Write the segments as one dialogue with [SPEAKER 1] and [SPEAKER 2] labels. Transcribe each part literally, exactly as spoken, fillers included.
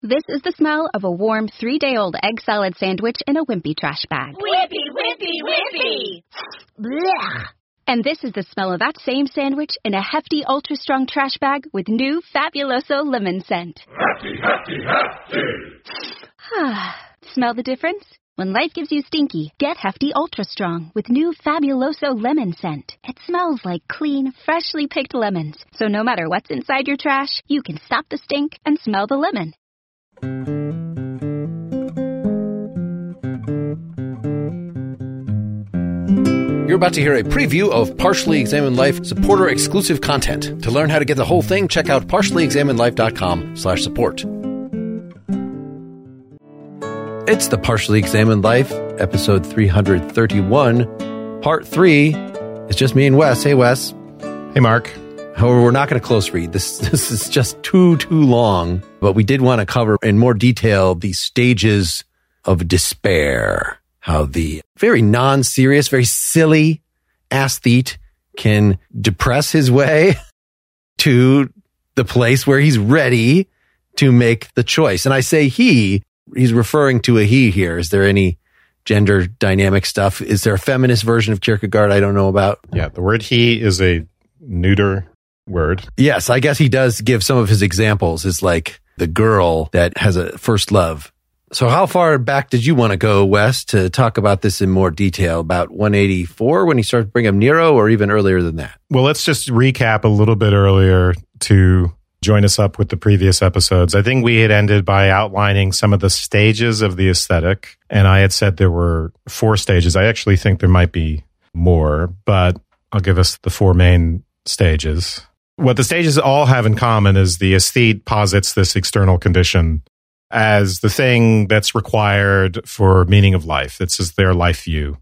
[SPEAKER 1] This is the smell of a warm three-day-old egg salad sandwich in a Wimpy trash bag.
[SPEAKER 2] Wimpy, Wimpy, Wimpy!
[SPEAKER 1] Blech. And this is the smell of that same sandwich in a hefty, ultra-strong trash bag with new Fabuloso lemon scent.
[SPEAKER 3] Hefty, hefty, hefty!
[SPEAKER 1] Smell the difference? When life gives you stinky, get Hefty Ultra Strong with new Fabuloso lemon scent. It smells like clean, freshly picked lemons. So no matter what's inside your trash, you can stop the stink and smell the lemon.
[SPEAKER 4] You're about to hear a preview of Partially Examined Life supporter-exclusive content. To learn how to get the whole thing, check out partially examined life dot com slash support. It's the Partially Examined Life, episode three hundred thirty-one, part three. It's just me and Wes. Hey, Wes.
[SPEAKER 5] Hey, Mark.
[SPEAKER 4] However, we're not going to close read. This this is just too, too long. But we did want to cover in more detail the stages of despair. How the very non-serious, very silly aesthete can depress his way to the place where he's ready to make the choice. And I say he, he's referring to a he here. Is there any gender dynamic stuff? Is there a feminist version of Kierkegaard I don't know about?
[SPEAKER 5] Yeah, the word he is a neuter word.
[SPEAKER 4] Yes, I guess he does give some of his examples is like the girl that has a first love. So how far back did you want to go, Wes, to talk about this in more detail? About one eighty-four when he started to bring up Nero, or even earlier than that?
[SPEAKER 5] Well, let's just recap a little bit earlier to join us up with the previous episodes. I think we had ended by outlining some of the stages of the aesthetic, and I had said there were four stages. I actually think there might be more, but I'll give us the four main stages. What the stages all have in common is the aesthete posits this external condition as the thing that's required for meaning of life. This is their life view.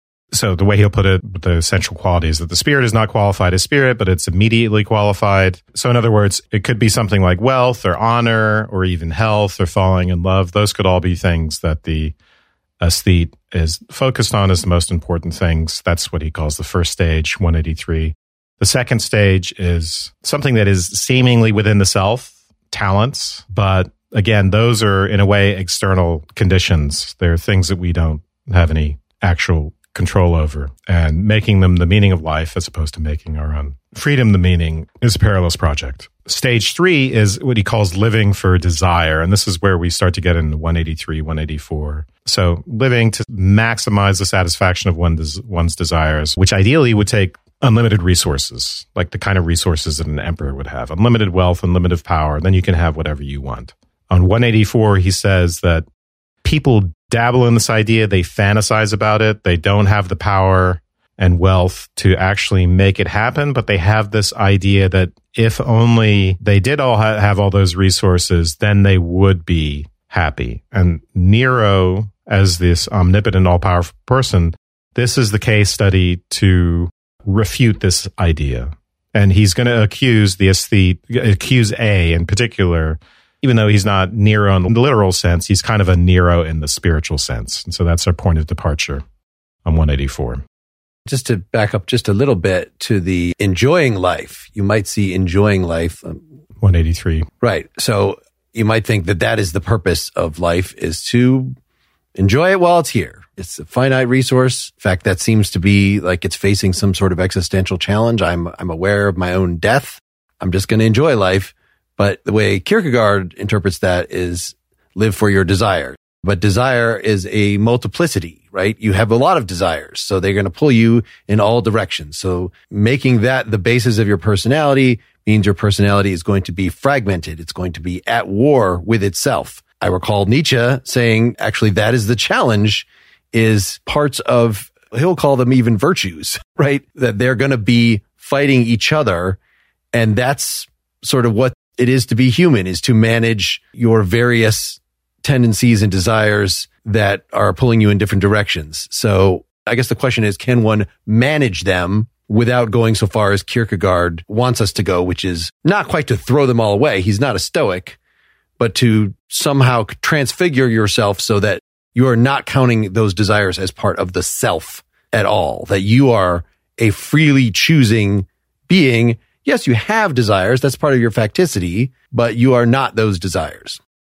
[SPEAKER 5] So the way he'll put it, the essential quality is that the spirit is not qualified as spirit, but it's immediately qualified. So in other words, it could be something like wealth or honor or even health or falling in love. Those could all be things that the aesthete is focused on as the most important things. That's what he calls the first stage, one eighty-three. The second stage is something that is seemingly within the self, talents, but again, those are, in a way, external conditions. They're things that we don't have any actual control over. And making them the meaning of life, as opposed to making our own freedom the meaning, is a perilous project. Stage three is what he calls living for desire. And this is where we start to get into one eighty-three, one eighty-four. So living to maximize the satisfaction of one's, one's desires, which ideally would take unlimited resources, like the kind of resources that an emperor would have. Unlimited wealth, unlimited power. Then you can have whatever you want. On one eighty-four, he says that people dabble in this idea. They fantasize about it. They don't have the power and wealth to actually make it happen, but they have this idea that if only they did all ha- have all those resources, then they would be happy. And Nero, as this omnipotent, all-powerful person, this is the case study to refute this idea. And he's going to accuse the aesthete, accuse A in particular, even though he's not Nero in the literal sense, he's kind of a Nero in the spiritual sense. And so that's our point of departure on one eighty-four.
[SPEAKER 4] Just to back up just a little bit to the enjoying life, you might see enjoying life. Um,
[SPEAKER 5] one eighty-three.
[SPEAKER 4] Right. So you might think that that is the purpose of life, is to enjoy it while it's here. It's a finite resource. In fact, that seems to be like it's facing some sort of existential challenge. I'm I'm aware of my own death. I'm just going to enjoy life. But the way Kierkegaard interprets that is live for your desire. But desire is a multiplicity, right? You have a lot of desires, so they're going to pull you in all directions. So making that the basis of your personality means your personality is going to be fragmented. It's going to be at war with itself. I recall Nietzsche saying, actually, that is the challenge, is parts of, he'll call them even virtues, right? That they're going to be fighting each other. And that's sort of what it is to be human, is to manage your various tendencies and desires that are pulling you in different directions. So I guess the question is, can one manage them without going so far as Kierkegaard wants us to go, which is not quite to throw them all away. He's not a Stoic, but to somehow transfigure yourself so that you are not counting those desires as part of the self at all, that you are a freely choosing being. Yes, you have desires. That's part of your facticity, but you are not those desires.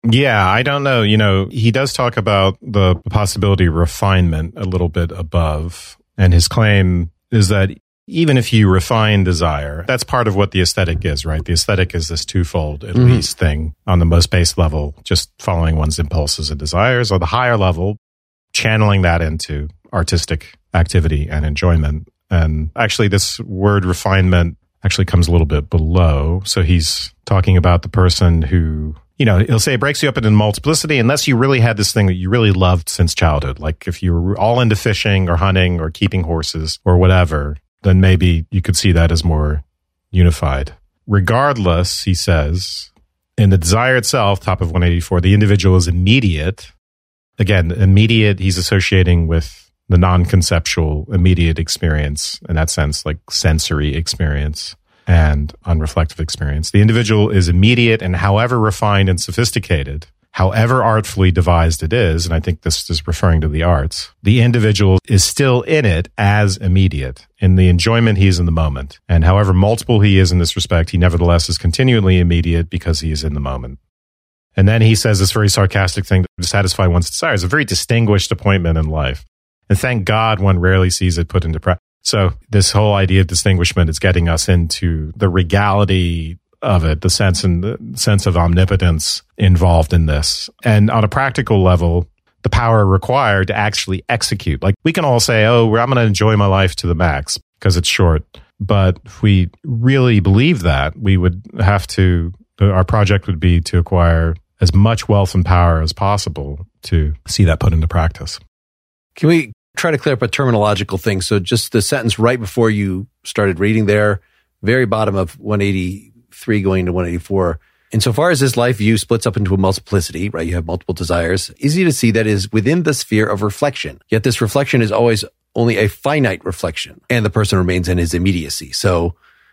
[SPEAKER 5] Yeah, I don't know. You know, he does talk about the possibility of refinement a little bit above. And his claim is that even if you refine desire, that's part of what the aesthetic is, right? The aesthetic is this twofold, at mm-hmm. least, thing on the most base level, just following one's impulses and desires, or the higher level, channeling that into artistic activity and enjoyment. And actually, this word refinement actually comes a little bit below. So he's talking about the person who, you know, he'll say it breaks you up into multiplicity unless you really had this thing that you really loved since childhood. Like if you were all into fishing or hunting or keeping horses or whatever, then maybe you could see that as more unified. Regardless, he says, in the desire itself, top of one eighty-four, the individual is immediate. Again, immediate, he's associating with the non-conceptual immediate experience, in that sense, like sensory experience and unreflective experience. The individual is immediate, and however refined and sophisticated, however artfully devised it is, and I think this is referring to the arts, the individual is still in it as immediate. In the enjoyment, he's in the moment. And however multiple he is in this respect, he nevertheless is continually immediate because he is in the moment. And then he says this very sarcastic thing, to satisfy one's desires, a very distinguished appointment in life. And thank God one rarely sees it put into practice. So this whole idea of distinguishment is getting us into the regality of it, the sense and the sense of omnipotence involved in this. And on a practical level, the power required to actually execute. Like we can all say, oh, I'm going to enjoy my life to the max because it's short. But if we really believe that, we would have to, our project would be to acquire as much wealth and power as possible to see that put into practice.
[SPEAKER 4] Can we try to clear up a terminological thing? So just the sentence right before you started reading there, very bottom of one eighty-three going to one eighty-four. Insofar as this life view splits up into a multiplicity, right? You have multiple desires. Easy to see that is within the sphere of reflection. Yet this reflection is always only a finite reflection, and the person remains in his immediacy. So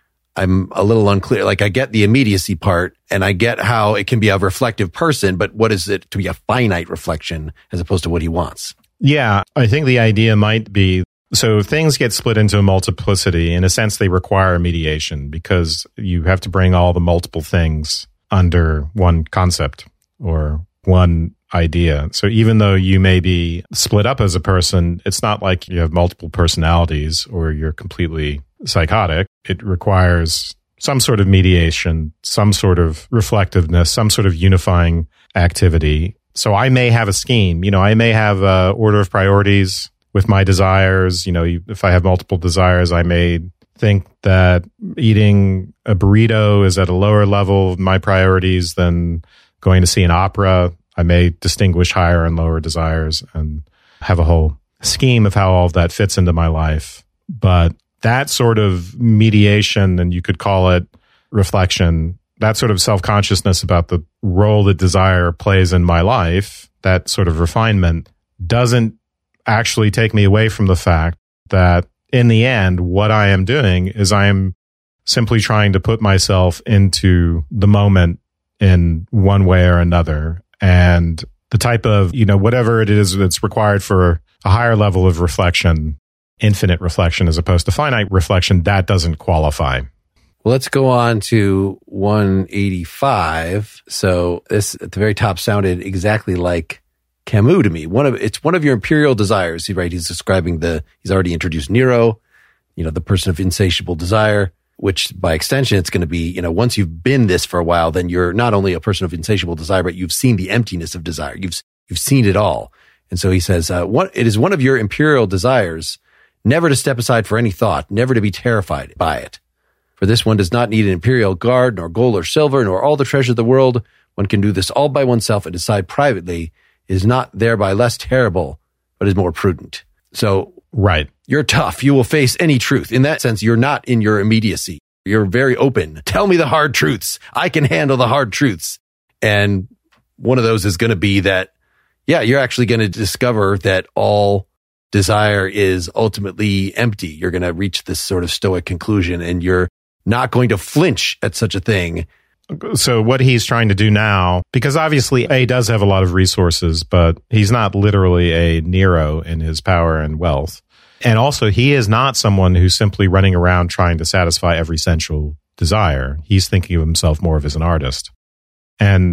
[SPEAKER 4] I'm a little unclear. Like I get the immediacy part, and I get how it can be a reflective person, but what is it to be a finite reflection as opposed to what he wants?
[SPEAKER 5] Yeah, I think the idea might be, so things get split into a multiplicity. In a sense, they require mediation because you have to bring all the multiple things under one concept or one idea. So even though you may be split up as a person, it's not like you have multiple personalities or you're completely psychotic. It requires some sort of mediation, some sort of reflectiveness, some sort of unifying activity. So I may have a scheme, you know, I may have a order of priorities with my desires. You know, if I have multiple desires, I may think that eating a burrito is at a lower level of my priorities than going to see an opera. I may distinguish higher and lower desires and have a whole scheme of how all of that fits into my life. But that sort of mediation, and you could call it reflection, that sort of self-consciousness about the role that desire plays in my life, that sort of refinement doesn't actually take me away from the fact that in the end, what I am doing is I am simply trying to put myself into the moment in one way or another. And the type of, you know, whatever it is that's required for a higher level of reflection, infinite reflection as opposed to finite reflection, that doesn't qualify.
[SPEAKER 4] Well, let's go on to one eighty-five. So this at the very top sounded exactly like Camus to me. One of it's one of your imperial desires, right? He's describing the he's already introduced Nero, you know, the person of insatiable desire, which by extension it's going to be, you know, once you've been this for a while, then you're not only a person of insatiable desire, but you've seen the emptiness of desire. You've you've seen it all. And so he says, uh, what it is one of your imperial desires never to step aside for any thought, never to be terrified by it. For this one does not need an imperial guard, nor gold or silver, nor all the treasure of the world. One can do this all by oneself and decide privately. It is not thereby less terrible, but is more prudent. So,
[SPEAKER 5] right.
[SPEAKER 4] You're tough. You will face any truth. In that sense, you're not in your immediacy. You're very open. Tell me the hard truths. I can handle the hard truths. And one of those is going to be that, yeah, you're actually going to discover that all desire is ultimately empty. You're going to reach this sort of stoic conclusion, and you're not going to flinch at such a thing.
[SPEAKER 5] So what he's trying to do now, because obviously A does have a lot of resources, but he's not literally a Nero in his power and wealth. And also he is not someone who's simply running around trying to satisfy every sensual desire. He's thinking of himself more of as an artist. And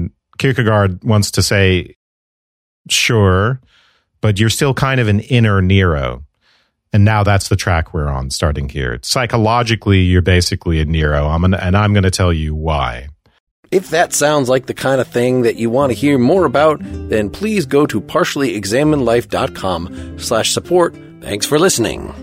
[SPEAKER 5] Kierkegaard wants to say, sure, but you're still kind of an inner Nero. And now that's the track we're on starting here. Psychologically, you're basically a Nero, I'm gonna, and I'm going to tell you why.
[SPEAKER 4] If that sounds like the kind of thing that you want to hear more about, then please go to partiallyexaminedlife.com slash support. Thanks for listening.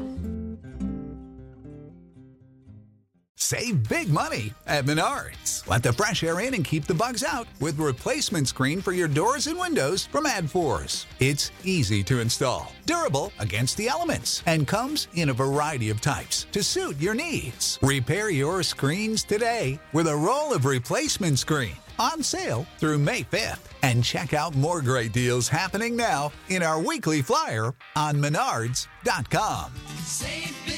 [SPEAKER 3] Save big money at Menards. Let the fresh air in and keep the bugs out with replacement screen for your doors and windows from Adforce. It's easy to install, durable against the elements, and comes in a variety of types to suit your needs. Repair your screens today with a roll of replacement screen on sale through May fifth. And check out more great deals happening now in our weekly flyer on menards dot com.
[SPEAKER 2] Save